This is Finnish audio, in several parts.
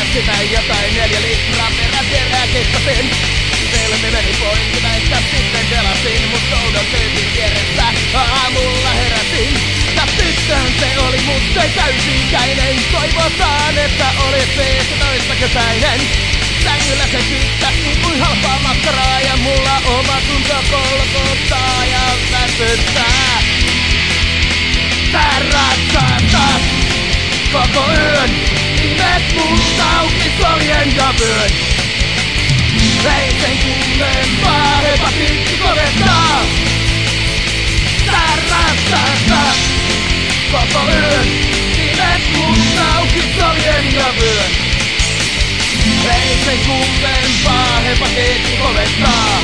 sitä jotain 4 litraa peräterää kekkasin. Filmi meni poikki näistä sitten pelasin, mut oudon tyypin vieressä aamulla heräsin. Ja tyttöhän se oli, mut ei täysi-ikäinen. Toivotaan, että olis 15-kesäinen. Sängyllä se kyttäs niin kuin halpaa makkaraa, ja mulla omatunto kolkottaa ja väsyttää. Tää ratsastaa koko yön, nimet multa auki soljen ja vyön. Ei sen kummempaa, hepatiitti kovettaa. Tää ratsastaa koko yön, nimet multa auki soljen ja vyön. Ei sen kummempaa, hepatiitti kovettaa.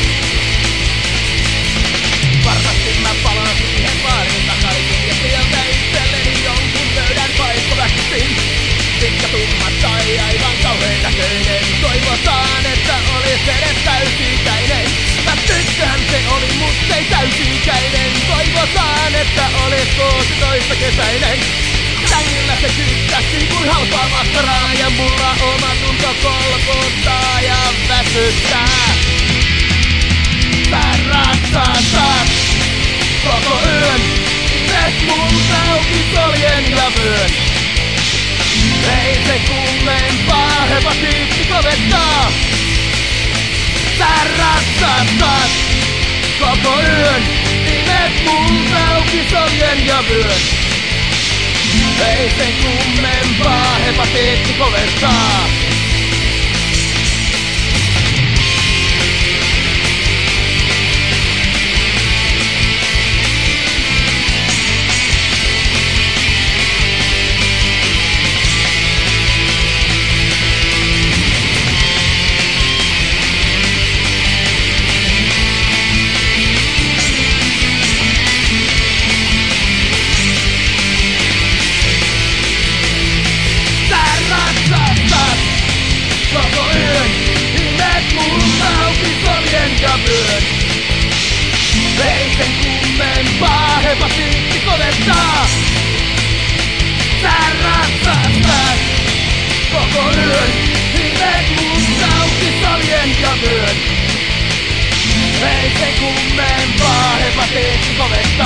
Varmasti mä palaan siihen baarin takaisin ja sieltä itselleni jonkun pöydän paikko väkisin. Pitkä tumma tai aivan kauhean näköinen. Toivotaan, että olis edes täysi-ikäinen. Mä tyttöhän se oli, mut ei täysi-ikäinen. Toivotaan, että olis 16-kesäinen. Sängyllä se kyttäs niin kuin halpaa makkaraa, ja mulla omatunto kolkuttaa ja väsyttää. Tää ratsastaa koko yön, nimet multa auki soljen ja vyön. Ei se kummempaa, hepatiitti kovettaa. Tää ratsastaa koko yön, nimet multa auki soljen ja vyön. Ei se kummempaa, hepatiitti kovettaa. Ei sen kummempaa, hepatiitti kovettaa. Tää ratsastaa koko yön, nimet multa auki soljen ja vyön. Ei sen kummempaa, hepatiitti kovettaa.